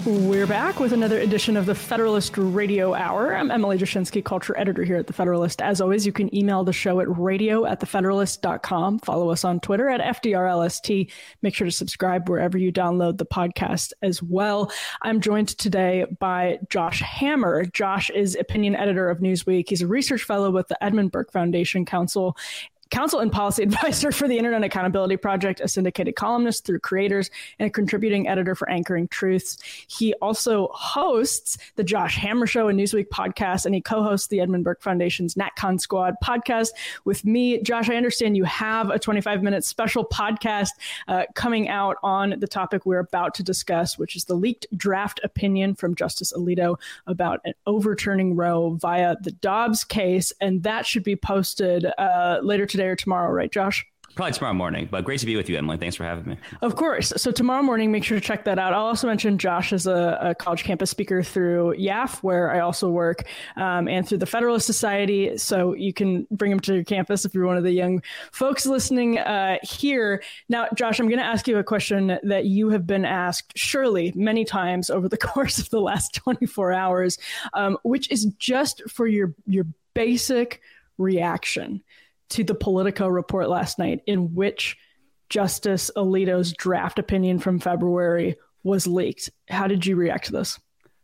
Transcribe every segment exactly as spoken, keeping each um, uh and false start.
We're back with another edition of the Federalist Radio Hour. I'm Emily Jashinsky, culture editor here at The Federalist. As always, you can email the show at radio at the federalist dot com. Follow us on Twitter at F D R L S T. Make sure to subscribe wherever you download the podcast as well. I'm joined today by Josh Hammer. Josh is opinion editor of Newsweek. He's a research fellow with the Edmund Burke Foundation Council. Counsel and policy advisor for the Internet Accountability Project, a syndicated columnist through Creators, and a contributing editor for Anchoring Truths. He also hosts the Josh Hammer Show, a Newsweek podcast, and he co-hosts the Edmund Burke Foundation's NatCon Squad podcast with me. Josh, I understand you have a twenty-five minute special podcast uh, coming out on the topic we're about to discuss, which is the leaked draft opinion from Justice Alito about an overturning Roe via the Dobbs case, and that should be posted uh, later today or tomorrow, right, Josh? Probably tomorrow morning, but great to be with you, Emily. Thanks for having me. Of course. So tomorrow morning, make sure to check that out. I'll also mention Josh is a, a college campus speaker through Y A F, where I also work, um, and through the Federalist Society. So you can bring him to your campus if you're one of the young folks listening uh, here. Now, Josh, I'm going to ask you a question that you have been asked, surely, many times over the course of the last twenty-four hours, um, which is just for your your basic reaction to the Politico report last night, in which Justice Alito's draft opinion from February was leaked. How did you react to this?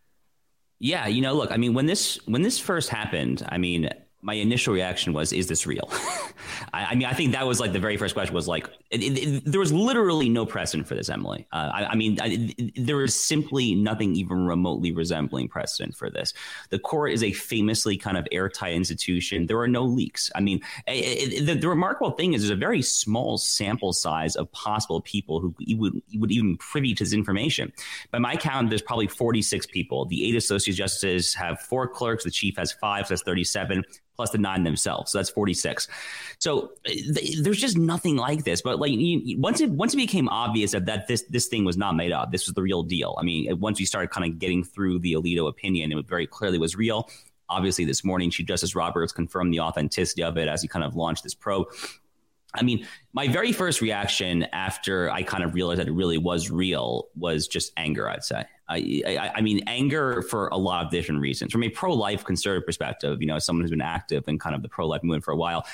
Yeah, you know, look, I mean, when this when this first happened, I mean, my initial reaction was, is this real? I, I mean, I think that was like the very first question was like, it, it, it, there was literally no precedent for this, Emily. Uh, I, I mean, I, it, there is simply nothing even remotely resembling precedent for this. The court is a famously kind of airtight institution. There are no leaks. I mean, it, it, the, the remarkable thing is there's a very small sample size of possible people who would, would even privy to this information. By my count, there's probably forty-six people. The eight associate justices have four clerks. The chief has five, so that's thirty-seven. Plus the nine themselves. So that's forty-six. So th- there's just nothing like this. But like you, once it once it became obvious that, that this this thing was not made up, this was the real deal. I mean, once we started kind of getting through the Alito opinion, it very clearly was real. Obviously, this morning, Chief Justice Roberts confirmed the authenticity of it as he kind of launched this probe. I mean, my very first reaction after I kind of realized that it really was real was just anger, I'd say. I, I, I mean, anger for a lot of different reasons. From a pro-life conservative perspective, you know, as someone who's been active in kind of the pro-life movement for a while,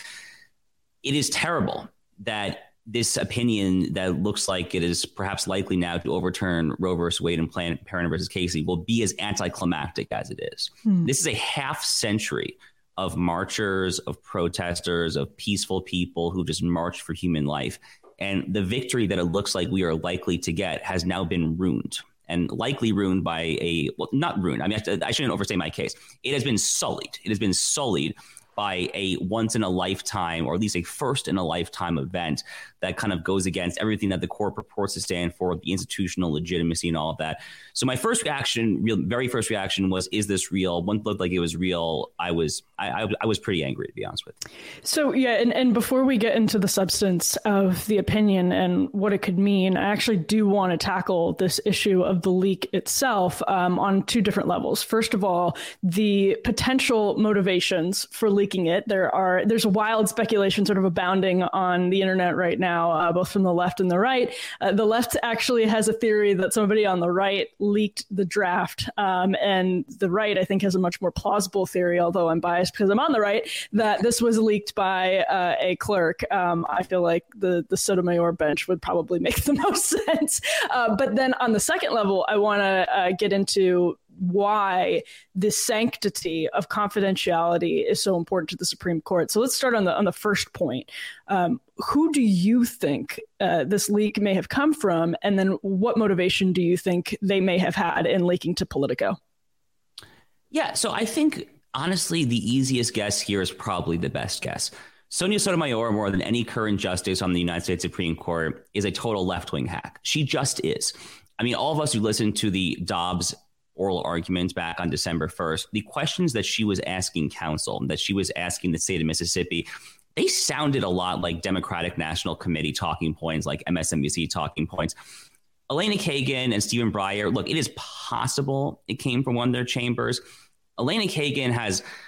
it is terrible that this opinion that looks like it is perhaps likely now to overturn Roe versus Wade and Planned Parenthood versus Casey will be as anticlimactic as it is. Hmm. This is a half century of marchers, of protesters, of peaceful people who just marched for human life. And the victory that it looks like we are likely to get has now been ruined, and likely ruined by a, well, not ruined. I mean, I, I shouldn't overstate my case. It has been sullied. It has been sullied by a once in a lifetime, or at least a first in a lifetime event that kind of goes against everything that the court purports to stand for, the institutional legitimacy and all of that. So my first reaction, real, very first reaction was, is this real? Once it looked like it was real, I was I, I, I was pretty angry, to be honest with you. So, yeah, and, and before we get into the substance of the opinion and what it could mean, I actually do want to tackle this issue of the leak itself um, on two different levels. First of all, the potential motivations for leaking it. There are there's wild speculation sort of abounding on the internet right now. Now, uh, both from the left and the right. Uh, the left actually has a theory that somebody on the right leaked the draft. Um, and the right, I think, has a much more plausible theory, although I'm biased because I'm on the right, that this was leaked by uh, a clerk. Um, I feel like the, the Sotomayor bench would probably make the most sense. Uh, but then on the second level, I want to uh, get into why the sanctity of confidentiality is so important to the Supreme Court. So let's start on the on the first point. Um, who do you think uh, this leak may have come from? And then what motivation do you think they may have had in leaking to Politico? Yeah, so I think, honestly, the easiest guess here is probably the best guess. Sonia Sotomayor, more than any current justice on the United States Supreme Court, is a total left-wing hack. She just is. I mean, all of us who listened to the Dobbs oral arguments back on December first, the questions that she was asking counsel, that she was asking the state of Mississippi, they sounded a lot like Democratic National Committee talking points, like M S N B C talking points. Elena Kagan and Stephen Breyer, look, it is possible it came from one of their chambers. Elena Kagan has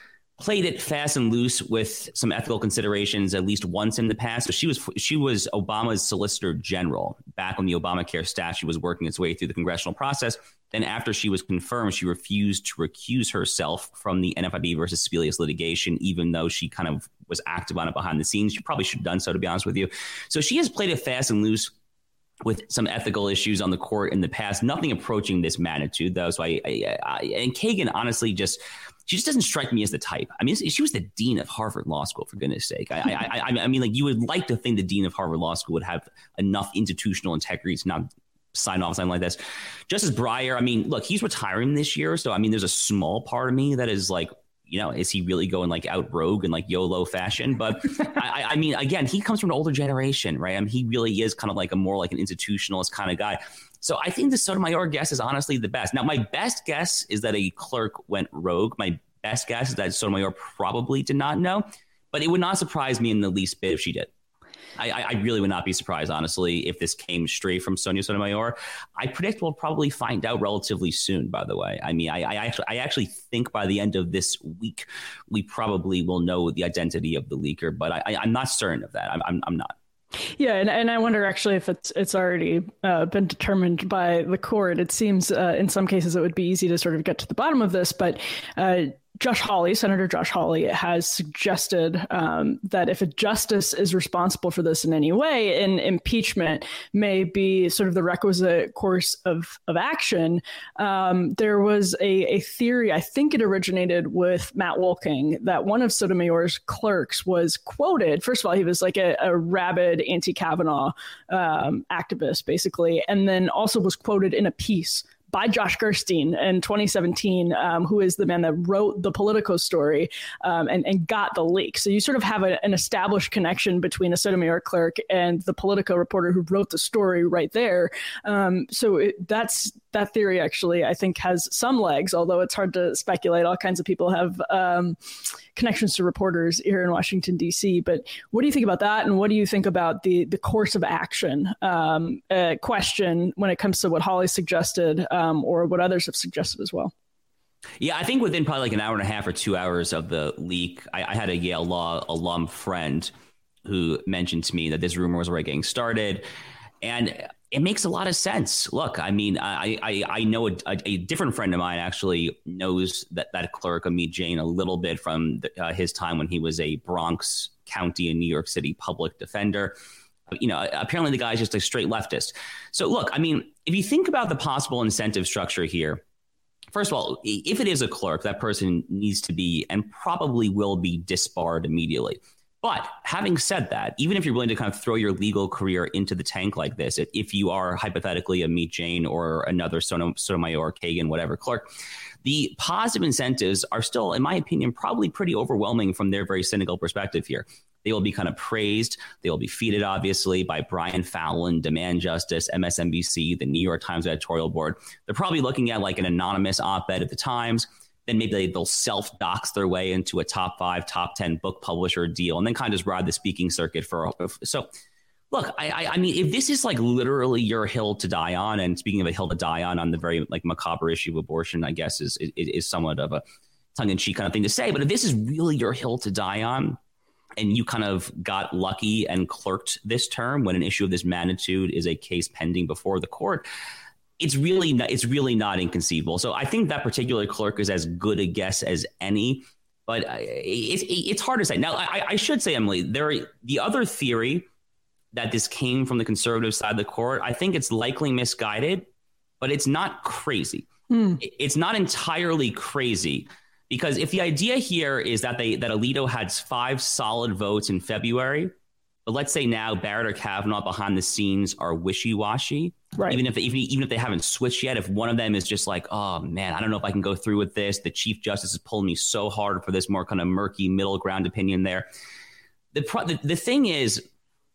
played it fast and loose with some ethical considerations at least once in the past. So she was she was Obama's Solicitor General back when the Obamacare statute was working its way through the congressional process. Then after she was confirmed, she refused to recuse herself from the N F I B versus Sebelius litigation, even though she kind of was active on it behind the scenes. She probably should have done so, to be honest with you. So she has played it fast and loose with some ethical issues on the court in the past, nothing approaching this magnitude, though. So I, I, I and Kagan, honestly, just she just doesn't strike me as the type. I mean, she was the dean of Harvard Law School, for goodness sake. I, I, I, I mean, like, you would like to think the dean of Harvard Law School would have enough institutional integrity to not sign off something like this. Justice Breyer, I mean, look, he's retiring this year, so I mean, there's a small part of me that is like, you know, is he really going like out rogue in like YOLO fashion? But I, I mean, again, he comes from an older generation, right? I mean, he really is kind of like a more like an institutionalist kind of guy. So I think the Sotomayor guess is honestly the best. Now, my best guess is that a clerk went rogue. My best guess is that Sotomayor probably did not know, but it would not surprise me in the least bit if she did. I, I really would not be surprised, honestly, if this came straight from Sonia Sotomayor. I predict we'll probably find out relatively soon, by the way. I mean, I, I actually I actually think by the end of this week, we probably will know the identity of the leaker, but I, I, I'm not certain of that. I'm, I'm, I'm not. Yeah, and, and I wonder actually if it's it's already uh, been determined by the court. It seems uh, in some cases it would be easy to sort of get to the bottom of this, but uh, Josh Hawley, Senator Josh Hawley, has suggested um, that if a justice is responsible for this in any way, an impeachment may be sort of the requisite course of, of action. Um, there was a, a theory, I think it originated with Matt Wolking, that one of Sotomayor's clerks was quoted. First of all, he was like a, a rabid anti-Kavanaugh um, activist, basically, and then also was quoted in a piece by Josh Gerstein in twenty seventeen, um, who is the man that wrote the Politico story um, and, and got the leak. So you sort of have a, an established connection between a Sotomayor clerk and the Politico reporter who wrote the story right there. Um, so it, that's that theory actually, I think, has some legs, although it's hard to speculate. All kinds of people have um, connections to reporters here in Washington, D C. But what do you think about that? And what do you think about the, the course of action um, uh, question when it comes to what Hawley suggested um, or what others have suggested as well? Yeah, I think within probably like an hour and a half or two hours of the leak, I, I had a Yale Law alum friend who mentioned to me that this rumor was already getting started. And it makes a lot of sense. Look, I mean, I I, I know a, a, a different friend of mine actually knows that, that clerk, Amit Jain, a little bit from the, uh, his time when he was a Bronx County in New York City public defender. You know, apparently the guy's just a straight leftist. So look, I mean, if you think about the possible incentive structure here, first of all, if it is a clerk, that person needs to be and probably will be disbarred immediately. But having said that, even if you're willing to kind of throw your legal career into the tank like this, if you are hypothetically Amit Jain or another Sotomayor, Kagan, whatever clerk, the positive incentives are still, in my opinion, probably pretty overwhelming from their very cynical perspective here. They will be kind of praised. They will be feted, obviously, by Brian Fallon, Demand Justice, M S N B C, the New York Times editorial board. They're probably looking at like an anonymous op-ed at the Times. Then maybe they, they'll self-dox their way into a top five, top ten book publisher deal, and then kind of just ride the speaking circuit for. So, look, I, I, I mean, if this is like literally your hill to die on, and speaking of a hill to die on, on the very like macabre issue of abortion, I guess is is, is somewhat of a tongue-in-cheek kind of thing to say. But if this is really your hill to die on, and you kind of got lucky and clerked this term when an issue of this magnitude is a case pending before the court, it's really not, it's really not inconceivable. So I think that particular clerk is as good a guess as any, but it's it's hard to say. Now, I, I should say, Emily, there are, the other theory that this came from the conservative side of the court, I think it's likely misguided, but it's not crazy. Hmm. It's not entirely crazy, because if the idea here is that they that Alito had five solid votes in February, but let's say now Barrett or Kavanaugh behind the scenes are wishy-washy. Right. Even if they, even, even if they haven't switched yet, if one of them is just like, oh, man, I don't know if I can go through with this. The Chief Justice is pulling me so hard for this more kind of murky middle ground opinion there. The, the, the thing is,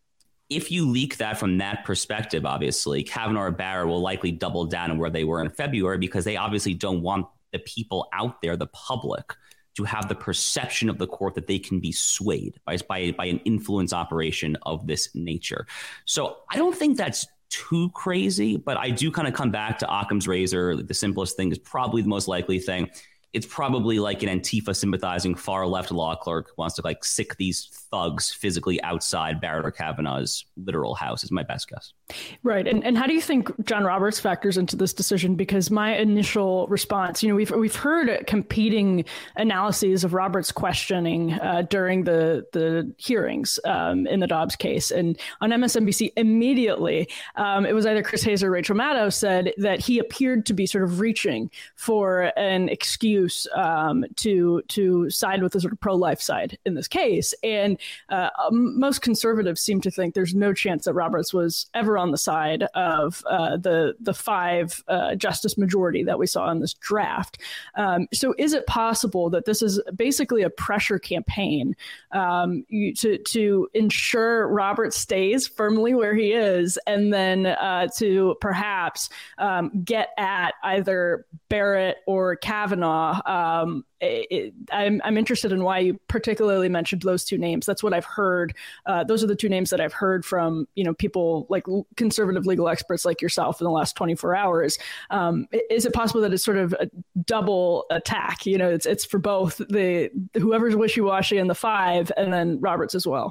if you leak that from that perspective, obviously, Kavanaugh or Barrett will likely double down on where they were in February, because they obviously don't want the people out there, the public, to have the perception of the court that they can be swayed by, by, by an influence operation of this nature. So I don't think that's too crazy, but I do kind of come back to Occam's razor. The simplest thing is probably the most likely thing. it's probably like an Antifa sympathizing far left law clerk who wants to like sick these thugs physically outside Barrett or Kavanaugh's literal house is my best guess. Right. And and how do you think John Roberts factors into this decision? Because my initial response, you know, we've we've heard competing analyses of Roberts' questioning uh, during the the hearings um, in the Dobbs case. And on M S N B C immediately, um, it was either Chris Hayes or Rachel Maddow said that he appeared to be sort of reaching for an excuse um, to to side with the sort of pro-life side in this case. And uh, most conservatives seem to think there's no chance that Roberts was ever on the side of uh, the the five uh, justice majority that we saw in this draft. Um, so is it possible that this is basically a pressure campaign um, you, to to ensure Roberts stays firmly where he is, and then uh, to perhaps um, get at either Barrett or Kavanaugh? Um, It, I'm, I'm interested in why you particularly mentioned those two names. That's what I've heard. Uh, those are the two names that I've heard from, you know, people like conservative legal experts like yourself in the last twenty-four hours. Um, is it possible that it's sort of a double attack? You know, it's it's for both the whoever's wishy-washy and the five, and then Roberts as well.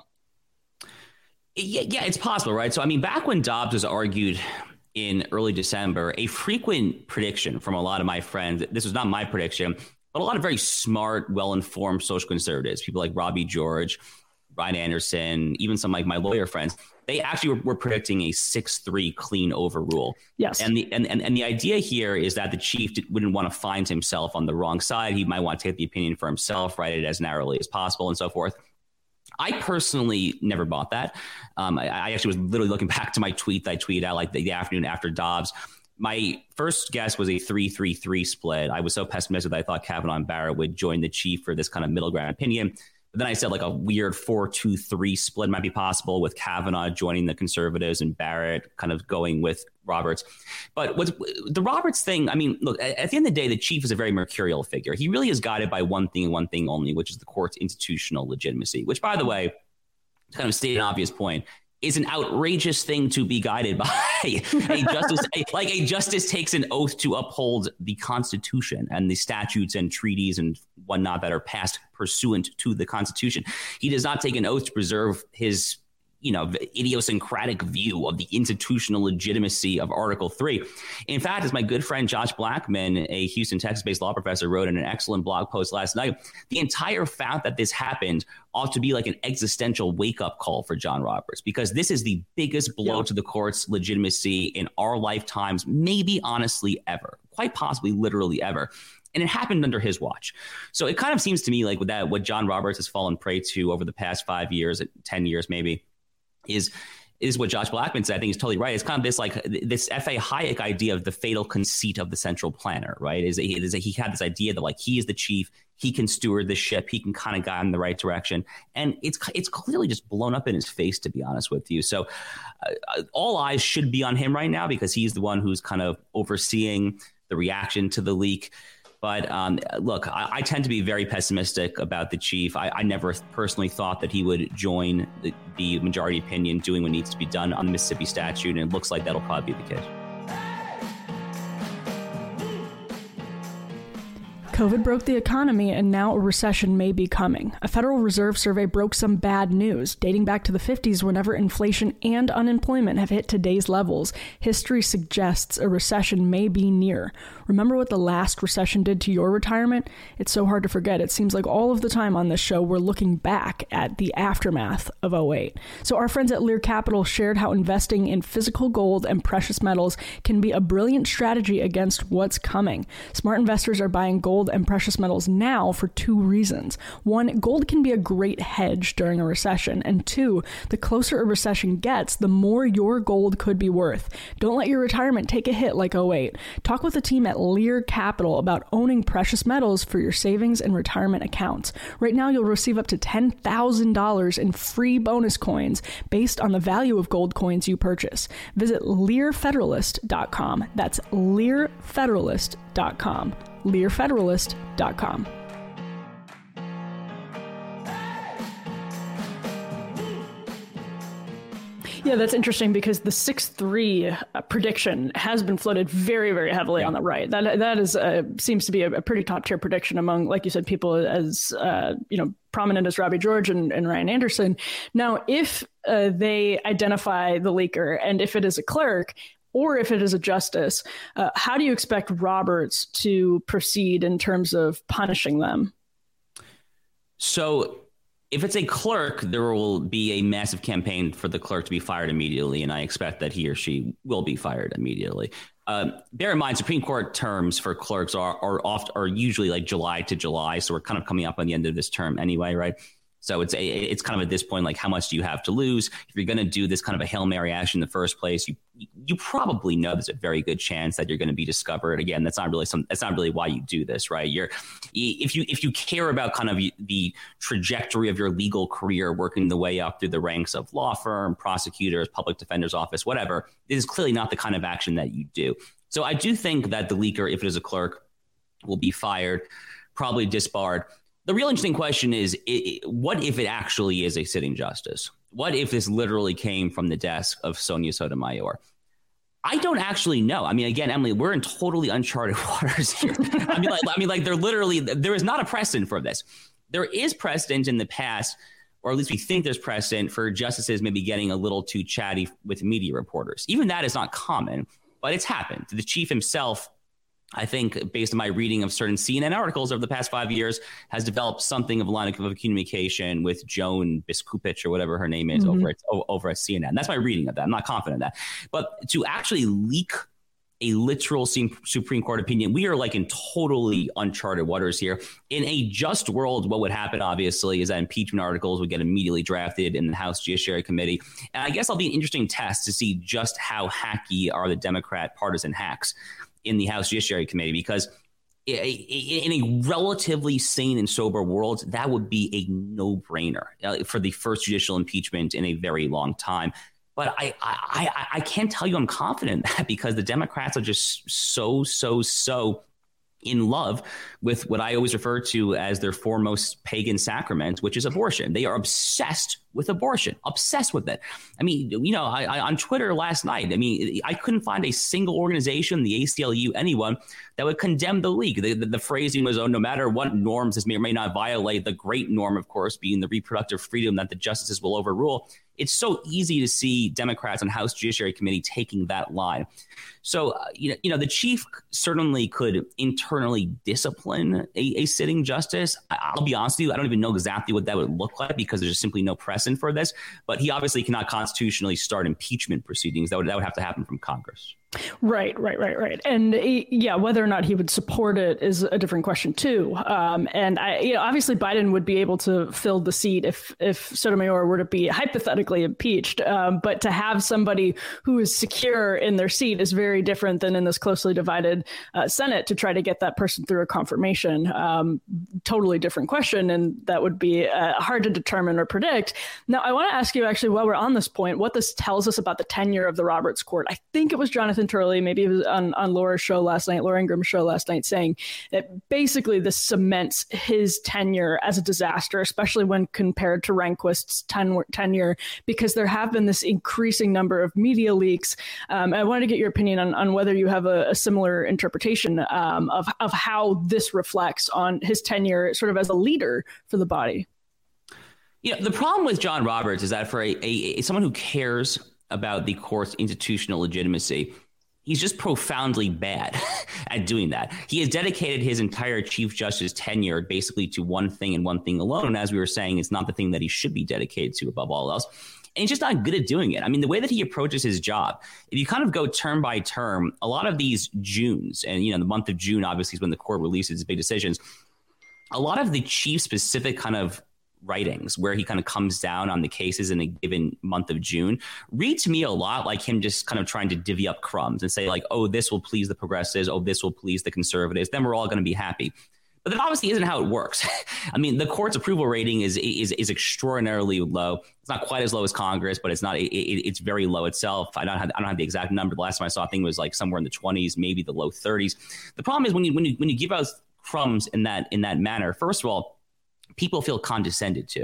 Yeah, yeah, it's possible, right? So, I mean, back when Dobbs was argued in early December, a frequent prediction from a lot of my friends, this was not my prediction, but a lot of very smart, well-informed social conservatives, people like Robbie George, Ryan Anderson, even some like my lawyer friends, they actually were, were predicting a six three clean overrule. Yes. And the and, and, and the idea here is that the chief wouldn't want to find himself on the wrong side. He might want to take the opinion for himself, write it as narrowly as possible, and so forth. I personally never bought that. Um, I, I actually was literally looking back to my tweet that I tweeted out like the, the afternoon after Dobbs. My first guess was a three three three split. I was so pessimistic that I thought Kavanaugh and Barrett would join the chief for this kind of middle ground opinion. But then I said like a weird four two three split might be possible with Kavanaugh joining the conservatives and Barrett kind of going with Roberts. But what's the Roberts thing? I mean, look, at, at the end of the day, the chief is a very mercurial figure. He really is guided by one thing and one thing only, which is the court's institutional legitimacy, which, by the way, to kind of state an obvious point, is an outrageous thing to be guided by. a justice, a, like a justice takes an oath to uphold the Constitution and the statutes and treaties and whatnot that are passed pursuant to the Constitution. He does not take an oath to preserve his, you know, idiosyncratic view of the institutional legitimacy of Article three. In fact, as my good friend Josh Blackman, a Houston, Texas-based law professor, wrote in an excellent blog post last night, the entire fact that this happened ought to be like an existential wake-up call for John Roberts, because this is the biggest blow yeah. to the court's legitimacy in our lifetimes, maybe honestly ever, quite possibly literally ever. And it happened under his watch. So it kind of seems to me like with that, what John Roberts has fallen prey to over the past five years, ten years maybe, is is what Josh Blackman said. I think he's totally right. It's kind of this like this F A Hayek idea of the fatal conceit of the central planner, right? Is, is that he had this idea that like he is the chief, he can steward the ship, he can kind of guide in the right direction, and it's it's clearly just blown up in his face, to be honest with you. So uh, all eyes should be on him right now because he's the one who's kind of overseeing the reaction to the leak. But um, look, I, I tend to be very pessimistic about the chief. I, I never personally thought that he would join the, the majority opinion doing what needs to be done on the Mississippi statute, and it looks like that'll probably be the case. COVID broke the economy, and now a recession may be coming. A Federal Reserve survey broke some bad news. Dating back to the fifties, whenever inflation and unemployment have hit today's levels, history suggests a recession may be near. Remember what the last recession did to your retirement? It's so hard to forget. It seems like all of the time on this show, we're looking back at the aftermath of oh eight. So our friends at Lear Capital shared how investing in physical gold and precious metals can be a brilliant strategy against what's coming. Smart investors are buying gold and precious metals now for two reasons. One, gold can be a great hedge during a recession. And two, the closer a recession gets, the more your gold could be worth. Don't let your retirement take a hit like oh eight. Talk with the team at Lear Capital about owning precious metals for your savings and retirement accounts. Right now, you'll receive up to ten thousand dollars in free bonus coins based on the value of gold coins you purchase. Visit Lear Federalist dot com. That's Lear Federalist dot com. Lear Federalist dot com. Yeah, that's interesting because the six three uh, prediction has been floated very, very heavily yeah. on the right. That that is uh, seems to be a, a pretty top tier prediction among, like you said, people as uh, you know prominent as Robbie George and, and Ryan Anderson. Now, if uh, they identify the leaker and if it is a clerk, or if it is a justice, uh, how do you expect Roberts to proceed in terms of punishing them? So if it's a clerk, there will be a massive campaign for the clerk to be fired immediately, and I expect that he or she will be fired immediately. Uh, bear in mind, Supreme Court terms for clerks are are oft are usually like July to July, so we're kind of coming up on the end of this term anyway, right? So it's a, it's kind of at this point, like, how much do you have to lose? If you're going to do this kind of a Hail Mary action in the first place, you you probably know there's a very good chance that you're going to be discovered. Again, that's not really some that's not really why you do this, right? You're if you if you care about kind of the trajectory of your legal career, working the way up through the ranks of law firm, prosecutors, public defender's office, whatever, this is clearly not the kind of action that you do. So I do think that the leaker, if it is a clerk, will be fired, probably disbarred. The real interesting question is, it, what if it actually is a sitting justice? What if this literally came from the desk of Sonia Sotomayor? I don't actually know. I mean, again, Emily, we're in totally uncharted waters here. I mean, like, I mean, like, they're literally, there is not a precedent for this. There is precedent in the past, or at least we think there's precedent for justices maybe getting a little too chatty with media reporters. Even that is not common, but it's happened. The chief himself, I think, based on my reading of certain C N N articles over the past five years, has developed something of a line of communication with Joan Biskupich or whatever her name is mm-hmm. over at over at C N N. That's my reading of that. I'm not confident in that. But to actually leak a literal Supreme Court opinion, we are like in totally uncharted waters here. In a just world, what would happen, obviously, is that impeachment articles would get immediately drafted in the House Judiciary Committee. And I guess I'll be an interesting test to see just how hacky are the Democrat partisan hacks in the House Judiciary Committee, because in a relatively sane and sober world, that would be a no-brainer for the first judicial impeachment in a very long time. But I, I, I, I can't tell you I'm confident in that, because the Democrats are just so, so, so in love with what I always refer to as their foremost pagan sacrament, which is abortion. They are obsessed with abortion, obsessed with it. I mean, you know, I, I on Twitter last night, I mean, I couldn't find a single organization, the A C L U, anyone that would condemn the leak. The, the, the phrasing was, oh, no matter what norms this may or may not violate, the great norm, of course, being the reproductive freedom that the justices will overrule. It's so easy to see Democrats on House Judiciary Committee taking that line. So, uh, you know, you know, the chief certainly could internally discipline a, a sitting justice. I, I'll be honest with you, I don't even know exactly what that would look like, because there's just simply no precedent for this. But he obviously cannot constitutionally start impeachment proceedings. That would that would have to happen from Congress. Right, right, right, right. And yeah, whether or not he would support it is a different question, too. Um, and I, you know, obviously Biden would be able to fill the seat if if Sotomayor were to be hypothetically impeached. Um, but to have somebody who is secure in their seat is very different than in this closely divided uh, Senate to try to get that person through a confirmation. Um, totally different question. And that would be uh, hard to determine or predict. Now, I want to ask you, actually, while we're on this point, what this tells us about the tenure of the Roberts Court. I think it was Jonathan Turley, maybe it was on, on Laura's show last night, Laura Ingram's show last night, saying that basically this cements his tenure as a disaster, especially when compared to Rehnquist's ten- tenure, because there have been this increasing number of media leaks. Um, I wanted to get your opinion on, on whether you have a, a similar interpretation um, of, of how this reflects on his tenure sort of as a leader for the body. You know, the problem with John Roberts is that for a, a, a someone who cares about the court's institutional legitimacy, he's just profoundly bad at doing that. He has dedicated his entire Chief Justice tenure basically to one thing and one thing alone. And as we were saying, it's not the thing that he should be dedicated to above all else. And he's just not good at doing it. I mean, the way that he approaches his job, if you kind of go term by term, a lot of these Junes, and, you know, the month of June, obviously, is when the court releases big decisions. A lot of the chief specific kind of writings where he kind of comes down on the cases in a given month of June read to me a lot like him just kind of trying to divvy up crumbs and say like, oh, this will please the progressives. Oh, this will please the conservatives. Then we're all going to be happy. But that obviously isn't how it works. I mean, the court's approval rating is is is extraordinarily low. It's not quite as low as Congress, but it's not. It, it, it's very low itself. I don't have I don't have the exact number. The last time I saw, I think it was like somewhere in the twenties, maybe the low thirties. The problem is when you when you when you give out crumbs in that in that manner. First of all, people feel condescended to.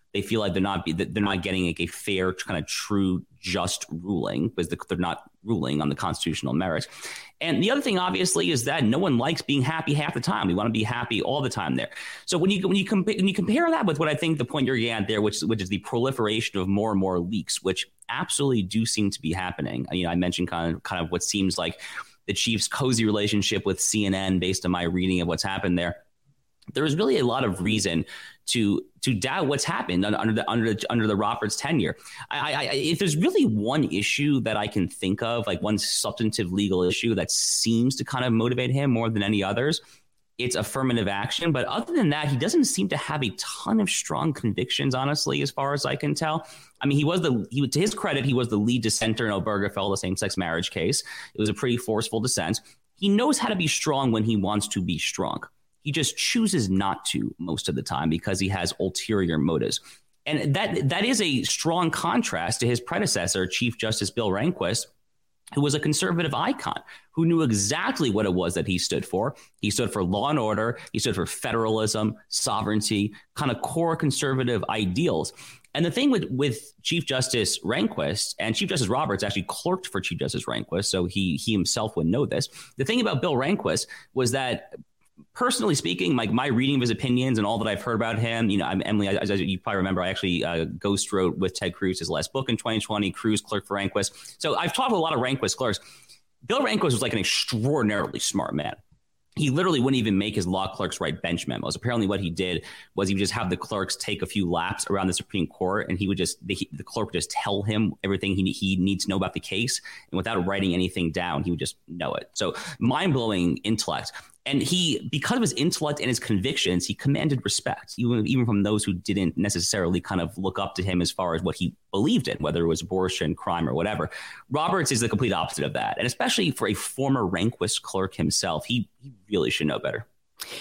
They feel like they're not they're not getting like a fair, kind of true, just ruling because they're not ruling on the constitutional merits. And the other thing, obviously, is that no one likes being happy half the time. We want to be happy all the time there. So when you when you, compa- when you compare that with what I think the point you're getting at there, which which is the proliferation of more and more leaks, which absolutely do seem to be happening. You know, I mentioned kind of kind of what seems like the chief's cozy relationship with C N N based on my reading of what's happened there. There is really a lot of reason to to doubt what's happened under the under the under the Roberts tenure. I, I, if there's really one issue that I can think of, like one substantive legal issue that seems to kind of motivate him more than any others, it's affirmative action. But other than that, he doesn't seem to have a ton of strong convictions, honestly, as far as I can tell. I mean, he was the he to his credit, he was the lead dissenter in Obergefell, the same-sex marriage case. It was a pretty forceful dissent. He knows how to be strong when he wants to be strong. He just chooses not to most of the time because he has ulterior motives. And that that is a strong contrast to his predecessor, Chief Justice Bill Rehnquist, who was a conservative icon, who knew exactly what it was that he stood for. He stood for law and order. He stood for federalism, sovereignty, kind of core conservative ideals. And the thing with, with Chief Justice Rehnquist, and Chief Justice Roberts actually clerked for Chief Justice Rehnquist, so he, he himself would know this. The thing about Bill Rehnquist was that, personally speaking, like my, my reading of his opinions and all that I've heard about him, you know, I'm Emily, as, as you probably remember, I actually uh, ghost wrote with Ted Cruz his last book in twenty twenty. Cruz clerked for Rehnquist. So I've talked to a lot of Rehnquist clerks. Bill Rehnquist was like an extraordinarily smart man. He literally wouldn't even make his law clerks write bench memos. Apparently what he did was he would just have the clerks take a few laps around the Supreme Court, and he would just, the, the clerk would just tell him everything he, he needs to know about the case. And without writing anything down, he would just know it. So mind-blowing intellect. And he, because of his intellect and his convictions, he commanded respect, even, even from those who didn't necessarily kind of look up to him as far as what he believed in, whether it was abortion, crime, or whatever. Roberts is the complete opposite of that. And especially for a former Rehnquist clerk himself, he, he really should know better.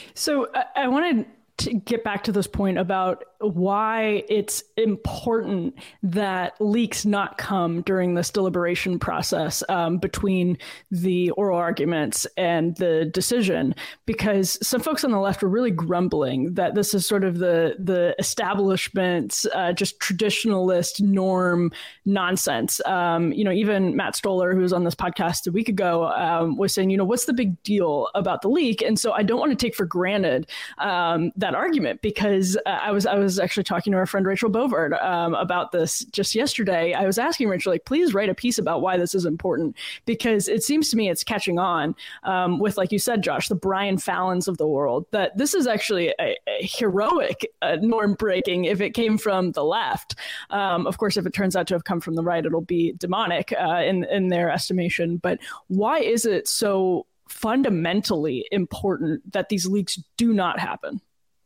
So I, I wanted to get back to this point about why it's important that leaks not come during this deliberation process um, between the oral arguments and the decision, because some folks on the left are really grumbling that this is sort of the the establishment's uh, just traditionalist norm nonsense. Um, you know, even Matt Stoller, who was on this podcast a week ago, um, was saying, you know, what's the big deal about the leak? And so I don't want to take for granted um, that argument, because uh, I was I was actually talking to our friend Rachel Bovard um, about this just yesterday. I was asking Rachel, like, please write a piece about why this is important, because it seems to me it's catching on um, with, like you said, Josh, the Brian Fallons of the world, that this is actually a, a heroic uh, norm breaking if it came from the left. Um, of course, if it turns out to have come from the right, it'll be demonic uh, in, in their estimation. But why is it so fundamentally important that these leaks do not happen?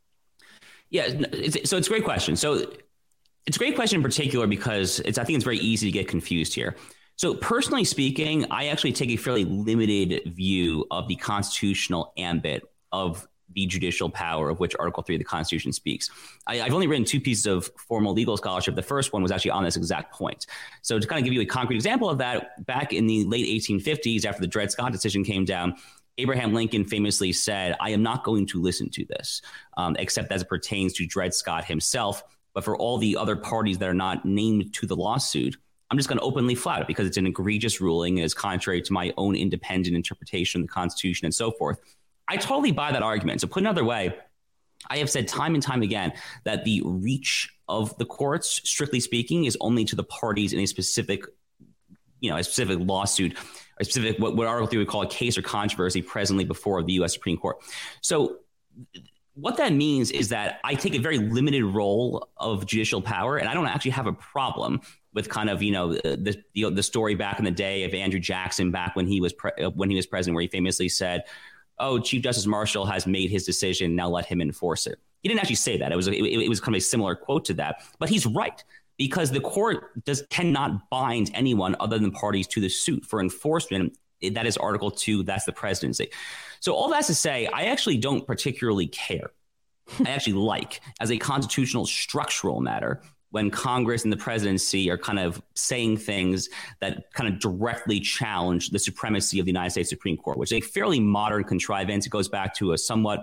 Yeah, it's, so it's a great question. So it's a great question in particular because it's I think it's very easy to get confused here. So personally speaking, I actually take a fairly limited view of the constitutional ambit of the judicial power of which Article three of the Constitution speaks. I, I've only written two pieces of formal legal scholarship. The first one was actually on this exact point. So to kind of give you a concrete example of that, back in the late eighteen fifties, after the Dred Scott decision came down, Abraham Lincoln famously said, I am not going to listen to this, um, except as it pertains to Dred Scott himself. But for all the other parties that are not named to the lawsuit, I'm just going to openly flout it because it's an egregious ruling and is contrary to my own independent interpretation of the Constitution and so forth. I totally buy that argument. So put another way, I have said time and time again that the reach of the courts, strictly speaking, is only to the parties in a specific, you know, a specific lawsuit, a specific what, what Article three would call a case or controversy presently before the U S Supreme Court. So what that means is that I take a very limited role of judicial power, and I don't actually have a problem with kind of, you know, the the, the story back in the day of Andrew Jackson back when he was pre- when he was president, where he famously said, oh, Chief Justice Marshall has made his decision, now let him enforce it. He didn't actually say that. It was it, it was kind of a similar quote to that. But he's right, because the court does cannot bind anyone other than parties to the suit for enforcement. That is Article two. That's the presidency. So all that's to say, I actually don't particularly care. I actually like, as a constitutional structural matter, when Congress and the presidency are kind of saying things that kind of directly challenge the supremacy of the United States Supreme Court, which is a fairly modern contrivance. It goes back to a somewhat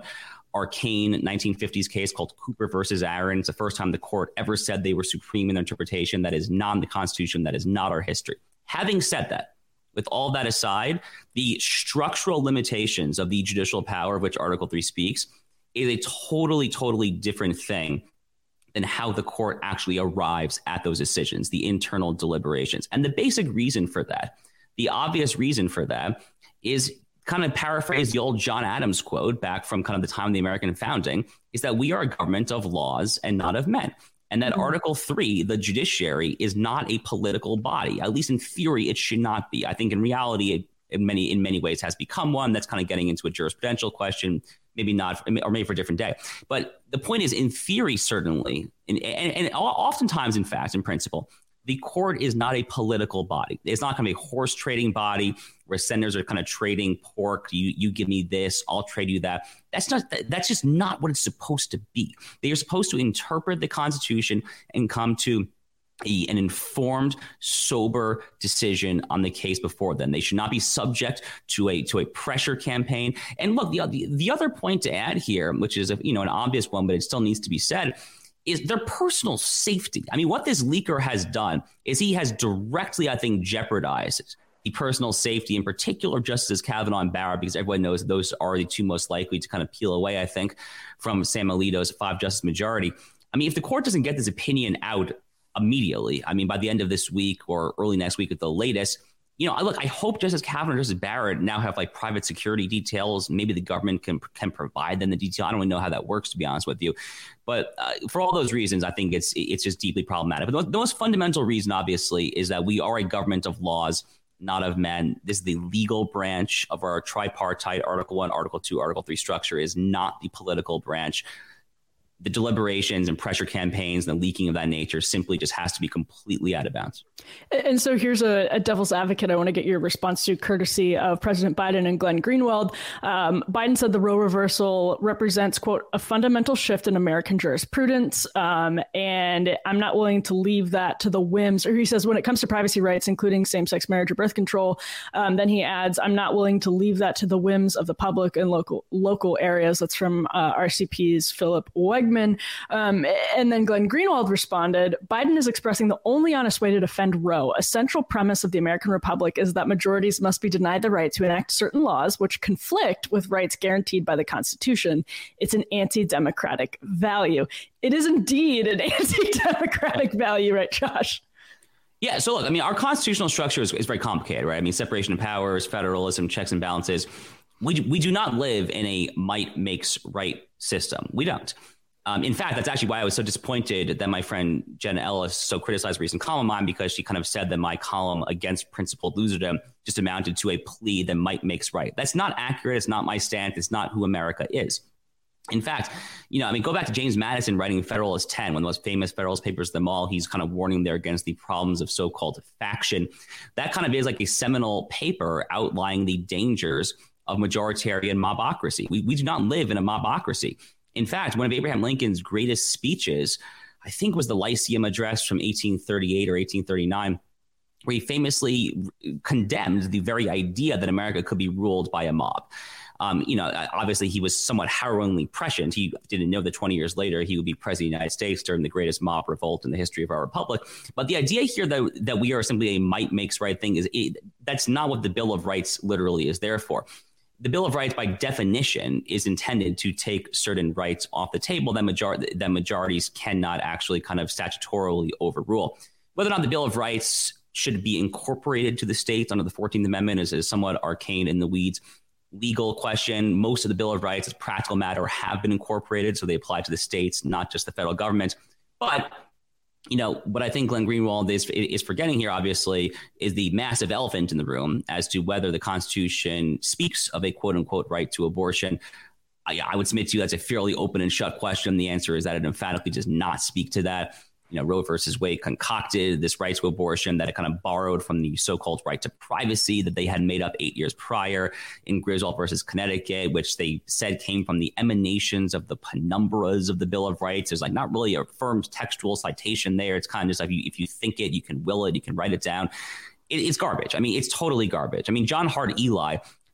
arcane nineteen fifties case called Cooper versus Aaron. It's the first time the court ever said they were supreme in their interpretation. That is not the Constitution. That is not our history. Having said that, with all that aside, the structural limitations of the judicial power of which Article three speaks is a totally, totally different thing than how the court actually arrives at those decisions, the internal deliberations. And the basic reason for that, the obvious reason for that is kind of paraphrase the old John Adams quote back from kind of the time of the American founding, is that we are a government of laws and not of men. And that mm-hmm. Article three, the judiciary, is not a political body. At least in theory, it should not be. I think in reality, it in many in many ways has become one. That's kind of getting into a jurisprudential question, maybe not, or maybe for a different day. But the point is, in theory, certainly, and, and, and oftentimes, in fact, in principle, the court is not a political body. It's not going to be a horse trading body where senators are kind of trading pork. You you give me this, I'll trade you that. That's not. That's just not what it's supposed to be. They are supposed to interpret the Constitution and come to a, an informed, sober decision on the case before them. They should not be subject to a to a pressure campaign. And look, the the, the other point to add here, which is a, you know an obvious one, but it still needs to be said, is their personal safety. I mean, what this leaker has done is he has directly, I think, jeopardized the personal safety, in particular Justices Kavanaugh and Barrett, because everyone knows those are the two most likely to kind of peel away, I think, from Sam Alito's five-justice majority. I mean, if the court doesn't get this opinion out immediately, I mean, by the end of this week or early next week at the latest, you know, I look, I hope Justice Kavanaugh and Justice Barrett now have like private security details. Maybe the government can can provide them the detail. I don't even know how that works, to be honest with you. But uh, for all those reasons, I think it's it's just deeply problematic. But the most fundamental reason, obviously, is that we are a government of laws, not of men. This is the legal branch of our tripartite Article One, Article Two, Article Three structure, is not the political branch. The deliberations and pressure campaigns and the leaking of that nature simply just has to be completely out of bounds. And so here's a, a devil's advocate I want to get your response to, courtesy of President Biden and Glenn Greenwald. Um, Biden said the Roe reversal represents, quote, a fundamental shift in American jurisprudence. Um, and I'm not willing to leave that to the whims, or he says, when it comes to privacy rights, including same-sex marriage or birth control, um, then he adds, I'm not willing to leave that to the whims of the public and local local areas. That's from uh, R C P's Philip Wegman. Um, and then Glenn Greenwald responded, Biden is expressing the only honest way to defend Roe. A central premise of the American Republic is that majorities must be denied the right to enact certain laws which conflict with rights guaranteed by the Constitution. It's an anti-democratic value. It is indeed an anti-democratic value, right, Josh? Yeah. So look, I mean, our constitutional structure is, is very complicated, right? I mean, separation of powers, federalism, checks and balances. We, we do not live in a might makes right system. We don't. Um, in fact, that's actually why I was so disappointed that my friend Jenna Ellis so criticized a recent column of mine, because she kind of said that my column against principled loserdom just amounted to a plea that might makes right. That's not accurate. It's not my stance. It's not who America is. In fact, you know, I mean, go back to James Madison writing Federalist ten, one of the most famous Federalist papers of them all. He's kind of warning there against the problems of so-called faction. That kind of is like a seminal paper outlining the dangers of majoritarian mobocracy. We, we do not live in a mobocracy. In fact, one of Abraham Lincoln's greatest speeches, I think, was the Lyceum Address from eighteen thirty-eight or eighteen thirty-nine, where he famously condemned the very idea that America could be ruled by a mob. Um, you know, obviously, he was somewhat harrowingly prescient. He didn't know that twenty years later he would be president of the United States during the greatest mob revolt in the history of our republic. But the idea here that, that we are simply a might makes right thing is it, that's not what the Bill of Rights literally is there for. The Bill of Rights, by definition, is intended to take certain rights off the table that, major- that majorities cannot actually kind of statutorily overrule. Whether or not the Bill of Rights should be incorporated to the states under the fourteenth Amendment is, is somewhat arcane in the weeds. Legal question. Most of the Bill of Rights, as a practical matter, have been incorporated, so they apply to the states, not just the federal government. But you know, what I think Glenn Greenwald is is forgetting here, obviously, is the massive elephant in the room as to whether the Constitution speaks of a quote unquote right to abortion. I, I would submit to you that's a fairly open and shut question. The answer is that it emphatically does not speak to that. You know, Roe versus Wade concocted this right to abortion that it kind of borrowed from the so-called right to privacy that they had made up eight years prior in Griswold versus Connecticut, which they said came from the emanations of the penumbras of the Bill of Rights. There's like not really a firm textual citation there. It's kind of just like you, if you think it, you can will it, you can write it down. It, it's garbage. I mean, it's totally garbage. I mean, John Hart Eli,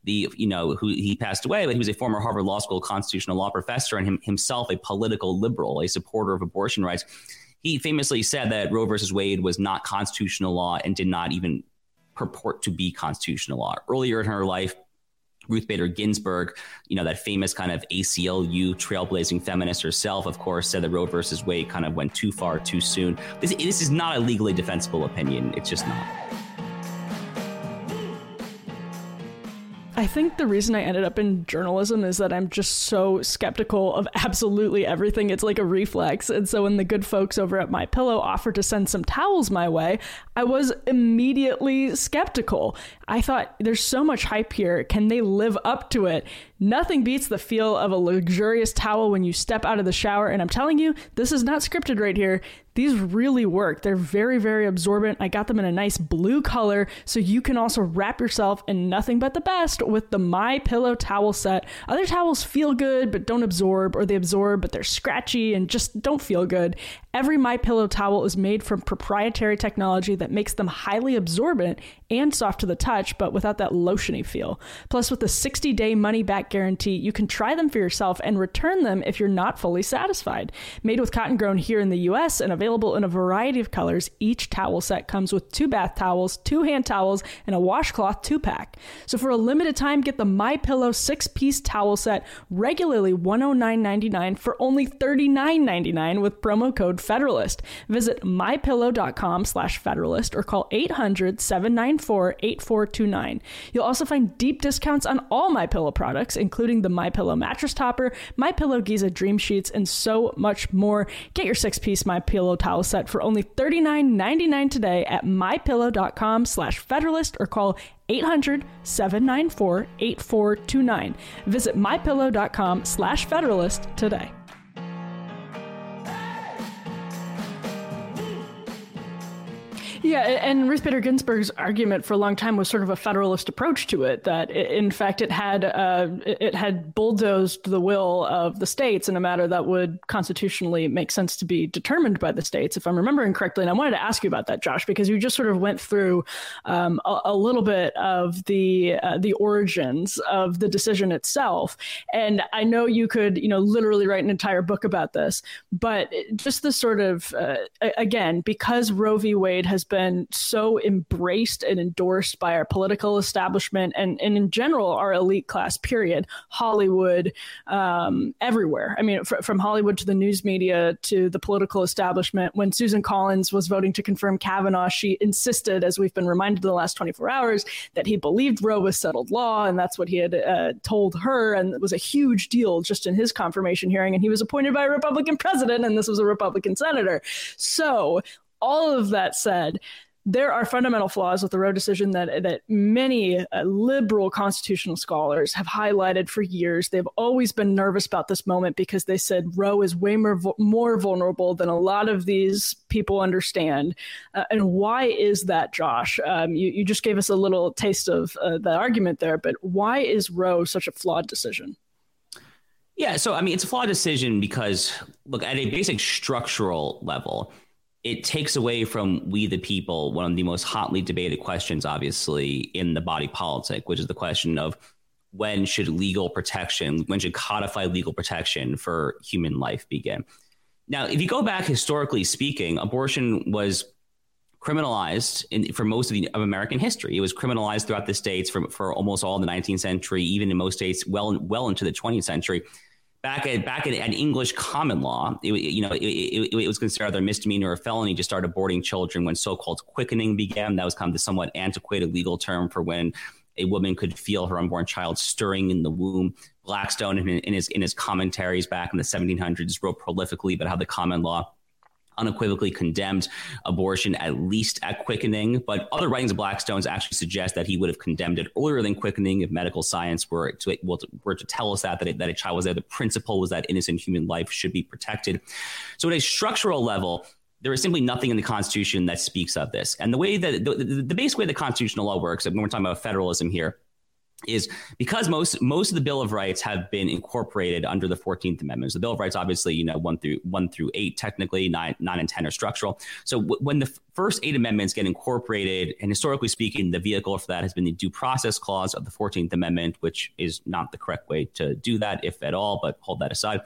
the, you know, who he passed away, but he was a former Harvard Law School constitutional law professor and him, himself a political liberal, a supporter of abortion rights. He famously said that Roe versus Wade was not constitutional law and did not even purport to be constitutional law. Earlier in her life, Ruth Bader Ginsburg, you know, that famous kind of A C L U trailblazing feminist herself, of course, said that Roe versus Wade kind of went too far too soon. This, this is not a legally defensible opinion. It's just not. I think the reason I ended up in journalism is that I'm just so skeptical of absolutely everything. It's like a reflex. And so when the good folks over at MyPillow offered to send some towels my way, I was immediately skeptical. I thought, there's so much hype here. Can they live up to it? Nothing beats the feel of a luxurious towel when you step out of the shower. And I'm telling you, this is not scripted right here. These really work. They're very, very absorbent. I got them in a nice blue color, so you can also wrap yourself in nothing but the best with the MyPillow towel set. Other towels feel good, but don't absorb, or they absorb, but they're scratchy and just don't feel good. Every MyPillow towel is made from proprietary technology that makes them highly absorbent and soft to the touch, but without that lotiony feel. Plus, with a sixty-day money-back guarantee, you can try them for yourself and return them if you're not fully satisfied. Made with cotton grown here in the U S and available in a variety of colors, each towel set comes with two bath towels, two hand towels, and a washcloth two-pack. So for a limited time, get the MyPillow six-piece towel set, regularly one hundred nine ninety-nine for only thirty-nine ninety-nine with promo code Federalist. Visit mypillow.com slash Federalist or call eight hundred, seven nine four, eight four two nine. You'll also find deep discounts on all MyPillow products, including the MyPillow mattress topper, MyPillow Giza Dream Sheets, and so much more. Get your six-piece MyPillow towel set for only thirty-nine ninety-nine today at mypillow.com slash Federalist or call eight hundred, seven nine four, eight four two nine. Visit mypillow.com slash Federalist today. Yeah, and Ruth Bader Ginsburg's argument for a long time was sort of a federalist approach to it, that it, in fact it had uh, it had bulldozed the will of the states in a matter that would constitutionally make sense to be determined by the states, if I'm remembering correctly. And I wanted to ask you about that, Josh, because you just sort of went through um, a, a little bit of the uh, the origins of the decision itself. And I know you could, you know, literally write an entire book about this, but just the sort of, uh, again, because Roe v. Wade has been been so embraced and endorsed by our political establishment and, and in general, our elite class, period, Hollywood, um, everywhere. I mean, fr- from Hollywood to the news media to the political establishment. When Susan Collins was voting to confirm Kavanaugh, she insisted, as we've been reminded in the last twenty-four hours, that he believed Roe was settled law. And that's what he had uh, told her. And it was a huge deal just in his confirmation hearing. And he was appointed by a Republican president, and this was a Republican senator. So all of that said, there are fundamental flaws with the Roe decision that that many uh, liberal constitutional scholars have highlighted for years. They've always been nervous about this moment because they said Roe is way more, more vulnerable than a lot of these people understand. Uh, and why is that, Josh? Um, you, you just gave us a little taste of uh, the argument there, but why is Roe such a flawed decision? Yeah, so I mean, it's a flawed decision because, look, at a basic structural level, it takes away from we the people one of the most hotly debated questions, obviously, in the body politic, which is the question of when should legal protection, when should codified legal protection for human life begin? Now, if you go back historically speaking, abortion was criminalized in, for most of, the, of American history. It was criminalized throughout the states for, for almost all the nineteenth century, even in most states well, well into the twentieth century. Back at back at, at English common law, it, you know, it, it, it was considered either a misdemeanor or a felony to start aborting children when so-called quickening began. That was kind of the somewhat antiquated legal term for when a woman could feel her unborn child stirring in the womb. Blackstone, in, in his in his commentaries back in the seventeen hundreds, wrote prolifically about how the common law unequivocally condemned abortion, at least at quickening. But other writings of Blackstone's actually suggest that he would have condemned it earlier than quickening if medical science were to, well, to, were to tell us that, that, it, that a child was there. The principle was that innocent human life should be protected. So at a structural level, there is simply nothing in the Constitution that speaks of this. And the way that the, the, the basic way the constitutional law works, when we're talking about federalism here, is because most most of the Bill of Rights have been incorporated under the fourteenth Amendment. So the Bill of Rights, obviously, you know, one through one through eight, technically nine, nine and ten are structural. So w- when the f- first eight amendments get incorporated, and historically speaking, the vehicle for that has been the Due Process Clause of the fourteenth Amendment, which is not the correct way to do that, if at all, but hold that aside.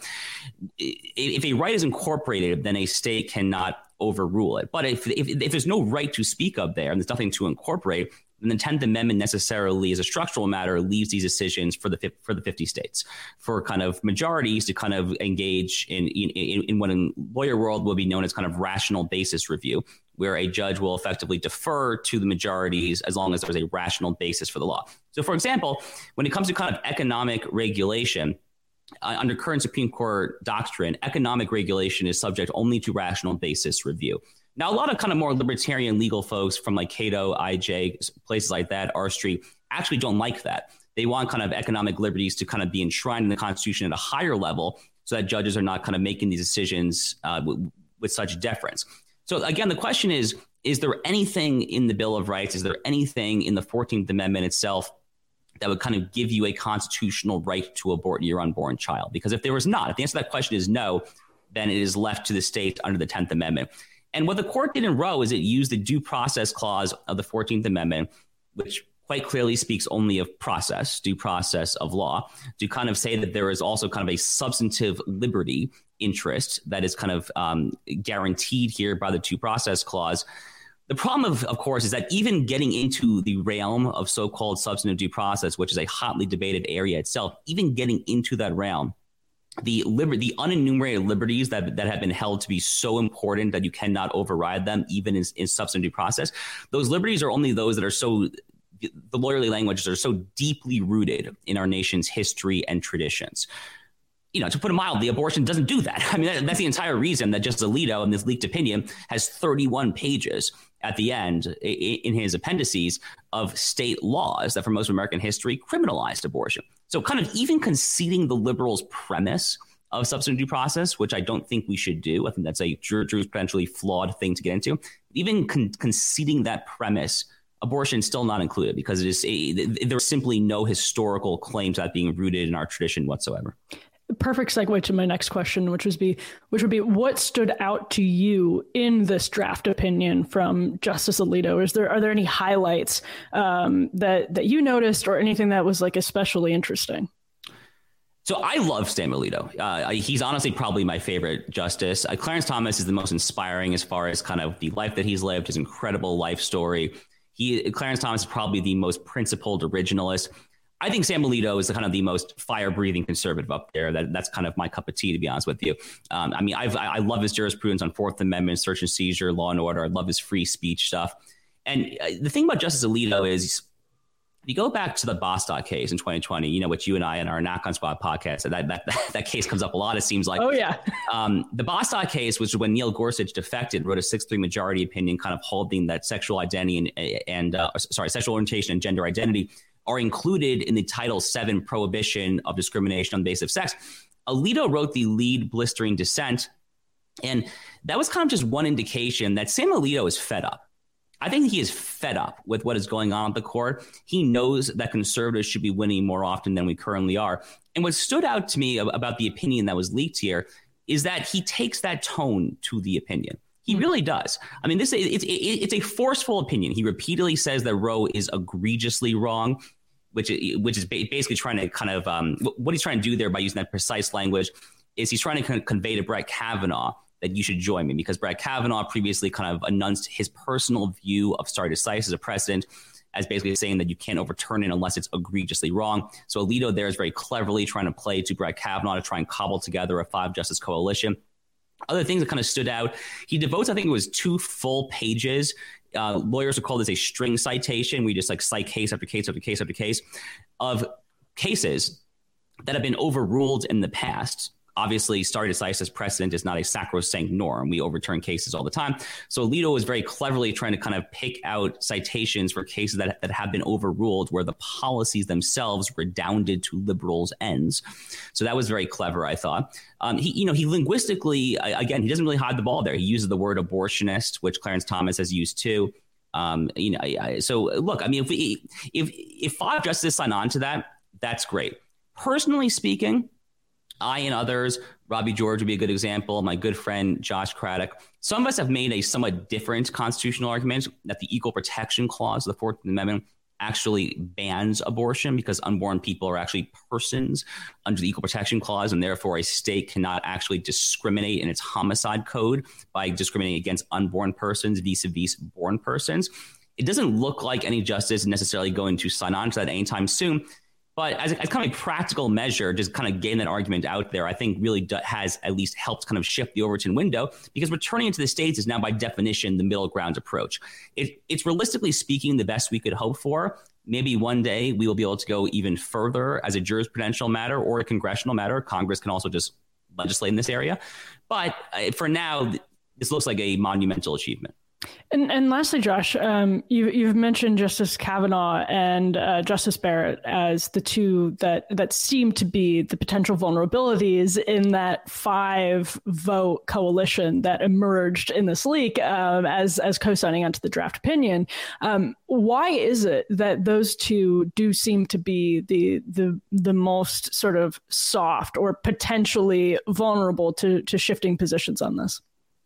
If a right is incorporated, then a state cannot overrule it. But if, if, if there's no right to speak of there and there's nothing to incorporate, then the tenth Amendment necessarily, as a structural matter, leaves these decisions for the for the fifty states, for kind of majorities to kind of engage in in, in what in lawyer world will be known as kind of rational basis review, where a judge will effectively defer to the majorities as long as there's a rational basis for the law. So, for example, when it comes to kind of economic regulation, Uh, under current Supreme Court doctrine, economic regulation is subject only to rational basis review. Now, a lot of kind of more libertarian legal folks from like Cato, I J, places like that, R Street, actually don't like that. They want kind of economic liberties to kind of be enshrined in the Constitution at a higher level so that judges are not kind of making these decisions uh, w- with such deference. So again, the question is, is there anything in the Bill of Rights? Is there anything in the fourteenth Amendment itself that would kind of give you a constitutional right to abort your unborn child? Because if there was not, if the answer to that question is no, then it is left to the state under the tenth Amendment. And what the court did in Roe is it used the Due Process Clause of the fourteenth Amendment, which quite clearly speaks only of process, due process of law, to kind of say that there is also kind of a substantive liberty interest that is kind of um, guaranteed here by the Due Process Clause. The problem, of, of course, is that even getting into the realm of so-called substantive due process, which is a hotly debated area itself, even getting into that realm, the liber- the unenumerated liberties that, that have been held to be so important that you cannot override them, even in, in substantive due process, those liberties are only those that are so, the lawyerly languages are so deeply rooted in our nation's history and traditions. You know, to put it mildly, abortion doesn't do that. I mean, that, that's the entire reason that Justice Alito, in this leaked opinion, has thirty-one pages at the end in his appendices of state laws that for most of American history criminalized abortion. So kind of even conceding the liberals' premise of substantive due process, which I don't think we should do. I think that's a jurisprudentially flawed thing to get into. Even con- conceding that premise, abortion is still not included because it is a, there's simply no historical claim to that being rooted in our tradition whatsoever. Perfect segue to my next question, which was be which would be what stood out to you in this draft opinion from Justice Alito? Is there are there any highlights um, that that you noticed or anything that was like especially interesting? So I love Sam Alito. Uh, he's honestly probably my favorite justice. Uh, Clarence Thomas is the most inspiring as far as kind of the life that he's lived, his incredible life story. He Clarence Thomas is probably the most principled originalist. I think Sam Alito is the kind of the most fire-breathing conservative up there. That that's kind of my cup of tea, to be honest with you. Um, I mean, I've, I love his jurisprudence on Fourth Amendment, search and seizure, law and order. I love his free speech stuff. And the thing about Justice Alito is, if you go back to the Bostock case in twenty twenty, you know, which you and I in our Knock on Squad podcast, that that that, that case comes up a lot. It seems like. Oh yeah. um, the Bostock case was when Neil Gorsuch defected, wrote a six three majority opinion, kind of holding that sexual identity and and uh, sorry, sexual orientation and gender identity are included in the Title seven prohibition of discrimination on the basis of sex. Alito wrote the lead blistering dissent, and that was kind of just one indication that Sam Alito is fed up. I think he is fed up with what is going on at the court. He knows that conservatives should be winning more often than we currently are. And what stood out to me about the opinion that was leaked here is that he takes that tone to the opinion. He really does. I mean, this it's it's a forceful opinion. He repeatedly says that Roe is egregiously wrong, which is, which is basically trying to kind of um, what he's trying to do there by using that precise language is he's trying to kind of convey to Brett Kavanaugh that you should join me, because Brett Kavanaugh previously kind of announced his personal view of stare decisis as a precedent as basically saying that you can't overturn it unless it's egregiously wrong. So Alito there is very cleverly trying to play to Brett Kavanaugh to try and cobble together a five justice coalition. Other things that kind of stood out, he devotes, I think it was two full pages. Uh, lawyers would call this a string citation. We just like cite case after case after case after case of cases that have been overruled in the past. Obviously, stare decisis precedent is not a sacrosanct norm. We overturn cases all the time. So Alito is very cleverly trying to kind of pick out citations for cases that, that have been overruled where the policies themselves redounded to liberals' ends. So that was very clever, I thought. Um, he, you know, he linguistically, again, he doesn't really hide the ball there. He uses the word abortionist, which Clarence Thomas has used too. Um, you know, I, so look, I mean, if we if if five justices sign on to that, that's great. Personally speaking, I and others, Robbie George would be a good example. My good friend Josh Craddock. Some of us have made a somewhat different constitutional argument that the Equal Protection Clause of the fourteenth Amendment actually bans abortion because unborn people are actually persons under the Equal Protection Clause, and therefore a state cannot actually discriminate in its homicide code by discriminating against unborn persons vis-a-vis born persons. It doesn't look like any justice is necessarily going to sign on to that anytime soon. But as, a, as kind of a practical measure, just kind of getting that argument out there, I think really do, has at least helped kind of shift the Overton window, because returning it to the states is now by definition the middle ground approach. It, it's realistically speaking the best we could hope for. Maybe one day we will be able to go even further as a jurisprudential matter or a congressional matter. Congress can also just legislate in this area. But uh, for now, this looks like a monumental achievement. And, and lastly, Josh, um, you, you've mentioned Justice Kavanaugh and uh, Justice Barrett as the two that that seem to be the potential vulnerabilities in that five-vote coalition that emerged in this leak um, as as co-signing onto the draft opinion. Um, why is it that those two do seem to be the the the most sort of soft or potentially vulnerable to to shifting positions on this?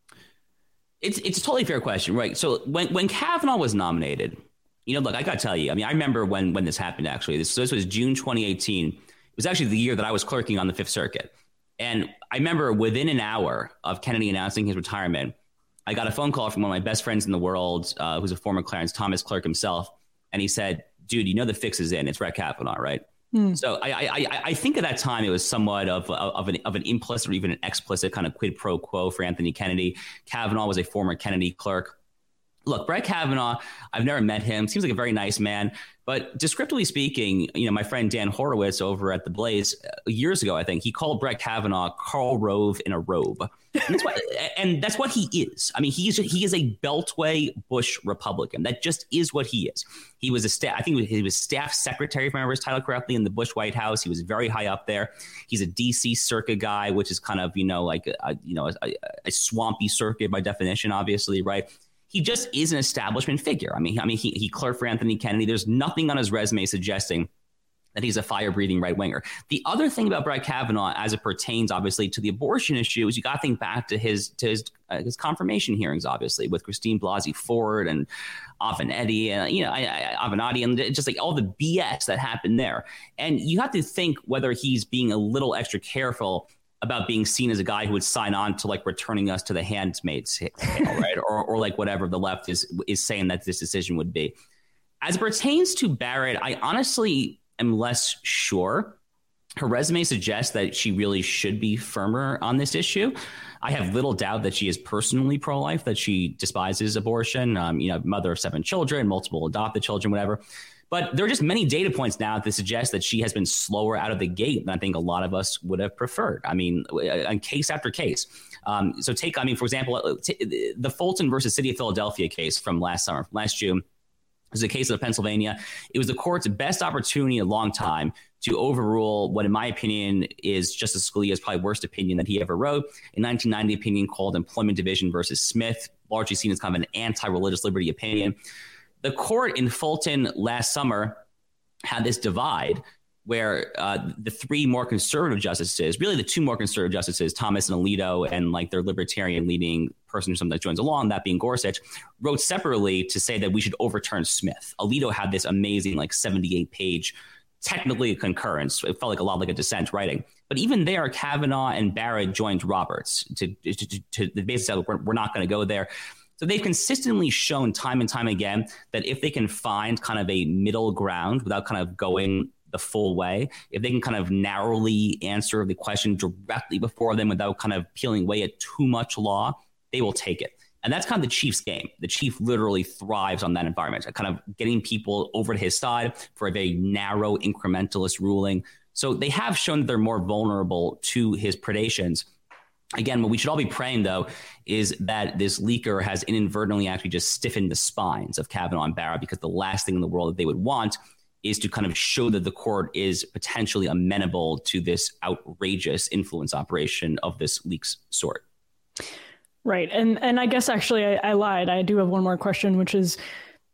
It's it's a totally fair question, right? So when, when Kavanaugh was nominated, you know, look, I got to tell you, I mean, I remember when when this happened, actually. This, this was June twenty eighteen. It was actually the year that I was clerking on the Fifth Circuit. And I remember within an hour of Kennedy announcing his retirement, I got a phone call from one of my best friends in the world, uh, who's a former Clarence Thomas clerk himself. And he said, dude, you know the fix is in. It's Brett Kavanaugh, right? Mm. So I, I I think at that time it was somewhat of of an of an implicit or even an explicit kind of quid pro quo for Anthony Kennedy. Kavanaugh was a former Kennedy clerk. Look, Brett Kavanaugh, I've never met him. Seems like a very nice man. But descriptively speaking, you know, my friend Dan Horowitz over at The Blaze uh, years ago, I think, he called Brett Kavanaugh Karl Rove in a robe. And that's, what, and that's what he is. I mean, he's he is a Beltway Bush Republican. That just is what he is. He was a staff, I think he was staff secretary, if I remember his title correctly, in the Bush White House. He was very high up there. He's a D C circuit guy, which is kind of, you know, like, a, you know, a, a swampy circuit by definition, obviously, right? He just is an establishment figure. I mean, I mean, he, he clerked for Anthony Kennedy. There's nothing on his resume suggesting that he's a fire-breathing right-winger. The other thing about Brett Kavanaugh, as it pertains, obviously, to the abortion issue, is you got to think back to his to his, uh, his confirmation hearings, obviously, with Christine Blasey Ford and Avenatti, and you know, I, I, Avenatti, and just like all the B S that happened there. And you have to think whether he's being a little extra careful about being seen as a guy who would sign on to like returning us to the handmaid's tale, right? or or like whatever the left is is saying that this decision would be. As it pertains to Barrett, I honestly am less sure. Her resume suggests that she really should be firmer on this issue. I have little doubt that she is personally pro-life, that she despises abortion, um, you know, mother of seven children, multiple adopted children, whatever. But there are just many data points now that suggest that she has been slower out of the gate than I think a lot of us would have preferred. I mean, on case after case. Um, so take, I mean, for example, t- the Fulton versus City of Philadelphia case from last summer, last June. It was a case of Pennsylvania. It was the court's best opportunity in a long time to overrule what, in my opinion, is Justice Scalia's probably worst opinion that he ever wrote. A nineteen ninety opinion called Employment Division versus Smith, largely seen as kind of an anti-religious liberty opinion. The court in Fulton last summer had this divide where uh, the three more conservative justices, really the two more conservative justices, Thomas and Alito, and like their libertarian leading person or something that joins along, that being Gorsuch, wrote separately to say that we should overturn Smith. Alito had this amazing like seventy-eight page, technically a concurrence. It felt like a lot like a dissent writing. But even there, Kavanaugh and Barrett joined Roberts to, to, to, to the basis of we're, we're not going to go there. So they've consistently shown time and time again that if they can find kind of a middle ground without kind of going the full way, if they can kind of narrowly answer the question directly before them without kind of peeling away at too much law, they will take it. And that's kind of the Chief's game. The Chief literally thrives on that environment, kind of getting people over to his side for a very narrow incrementalist ruling. So they have shown that they're more vulnerable to his predations. Again, what we should all be praying, though, is that this leaker has inadvertently actually just stiffened the spines of Kavanaugh and Barrett, because the last thing in the world that they would want is to kind of show that the court is potentially amenable to this outrageous influence operation of this leaks sort. Right. And and I guess actually I, I lied. I do have one more question, which is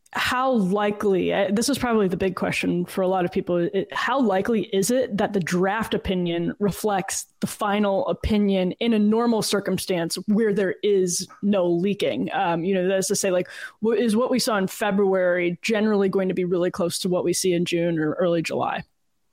how likely, this is probably the big question for a lot of people, it, how likely is it that the draft opinion reflects the final opinion in a normal circumstance where there is no leaking? Um, you know, that's to say, like, is what we saw in February generally going to be really close to what we see in June or early July?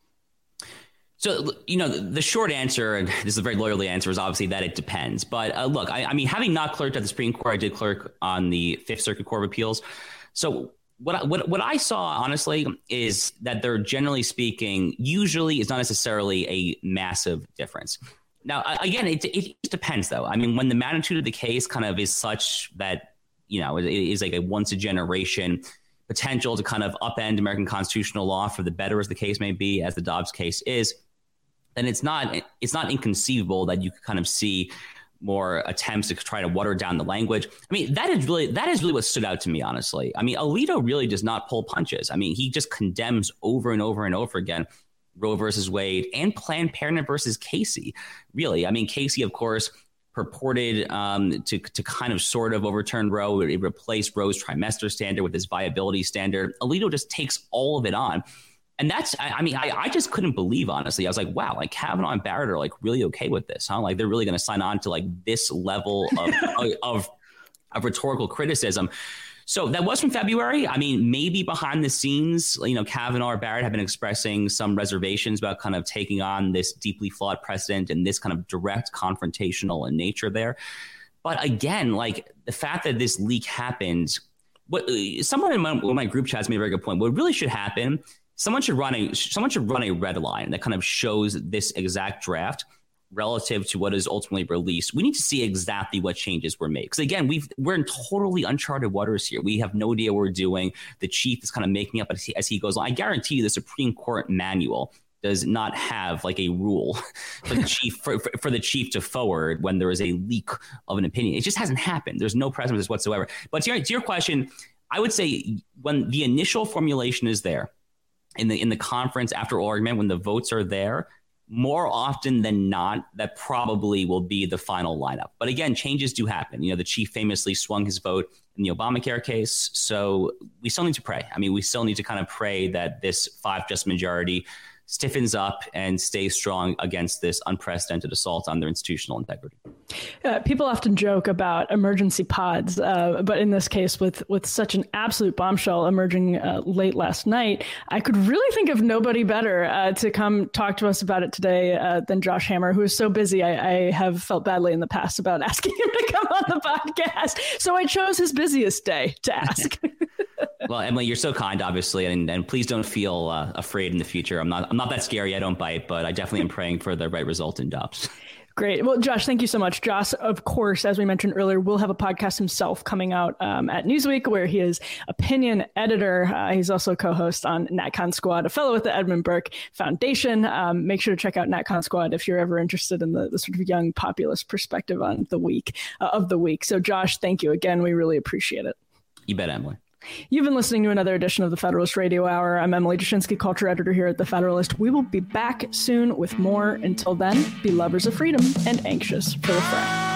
So, you know, the short answer, and this is a very lawyerly answer, is obviously that it depends. But uh, look, I, I mean, having not clerked at the Supreme Court, I did clerk on the Fifth Circuit Court of Appeals. So what I, what what I saw, honestly, is that they're generally speaking, usually is not necessarily a massive difference. Now, again, it, it depends, though. I mean, when the magnitude of the case kind of is such that, you know, it is like a once a generation potential to kind of upend American constitutional law for the better, as the case may be, as the Dobbs case is, then it's not it's not inconceivable that you could kind of see more attempts to try to water down the language. I mean, that is really that is really what stood out to me, honestly. I mean, Alito really does not pull punches. I mean, he just condemns over and over and over again Roe versus Wade and Planned Parenthood versus Casey. Really, I mean, Casey, of course, purported um, to to kind of sort of overturn Roe. It replaced Roe's trimester standard with this viability standard. Alito just takes all of it on. And that's, I, I mean, I, I just couldn't believe, honestly. I was like, wow, like Kavanaugh and Barrett are like really okay with this, huh? Like they're really going to sign on to like this level of, of, of, of rhetorical criticism. So that was from February. I mean, maybe behind the scenes, you know, Kavanaugh or Barrett have been expressing some reservations about kind of taking on this deeply flawed precedent and this kind of direct confrontational in nature there. But again, like the fact that this leak happened, what someone in my, one of my group chats made a very good point. What really should happen, Someone should run a someone should run a red line that kind of shows this exact draft relative to what is ultimately released. We need to see exactly what changes were made. Because again, we've we're in totally uncharted waters here. We have no idea what we're doing. The chief is kind of making up as he, as he goes on. I guarantee you the Supreme Court manual does not have like a rule for the chief for, for, for the chief to forward when there is a leak of an opinion. It just hasn't happened. There's no precedent whatsoever. But to your, to your question, I would say when the initial formulation is there, in the in the conference after argument, when the votes are there, more often than not, that probably will be the final lineup. But again, changes do happen. You know, the chief famously swung his vote in the Obamacare case. So we still need to pray. I mean, we still need to kind of pray that this five just majority stiffens up and stays strong against this unprecedented assault on their institutional integrity. Uh, people often joke about emergency pods, uh, but in this case, with with such an absolute bombshell emerging uh, late last night, I could really think of nobody better uh, to come talk to us about it today uh, than Josh Hammer, who is so busy. I, I have felt badly in the past about asking him to come on the podcast, so I chose his busiest day to ask. Well, Emily, you're so kind, obviously, and, and please don't feel uh, afraid in the future. I'm not I'm not that scary. I don't bite, but I definitely am praying for the right result in Dobbs. Great. Well, Josh, thank you so much. Josh, of course, as we mentioned earlier, will have a podcast himself coming out um, at Newsweek, where he is opinion editor. Uh, he's also a co-host on NatCon Squad, a fellow with the Edmund Burke Foundation. Um, make sure to check out NatCon Squad if you're ever interested in the, the sort of young populist perspective on the week uh, of the week. So, Josh, thank you again. We really appreciate it. You bet, Emily. You've been listening to another edition of the Federalist Radio Hour. I'm Emily Jashinsky, culture editor here at The Federalist. We will be back soon with more. Until then, be lovers of freedom and anxious for the fray.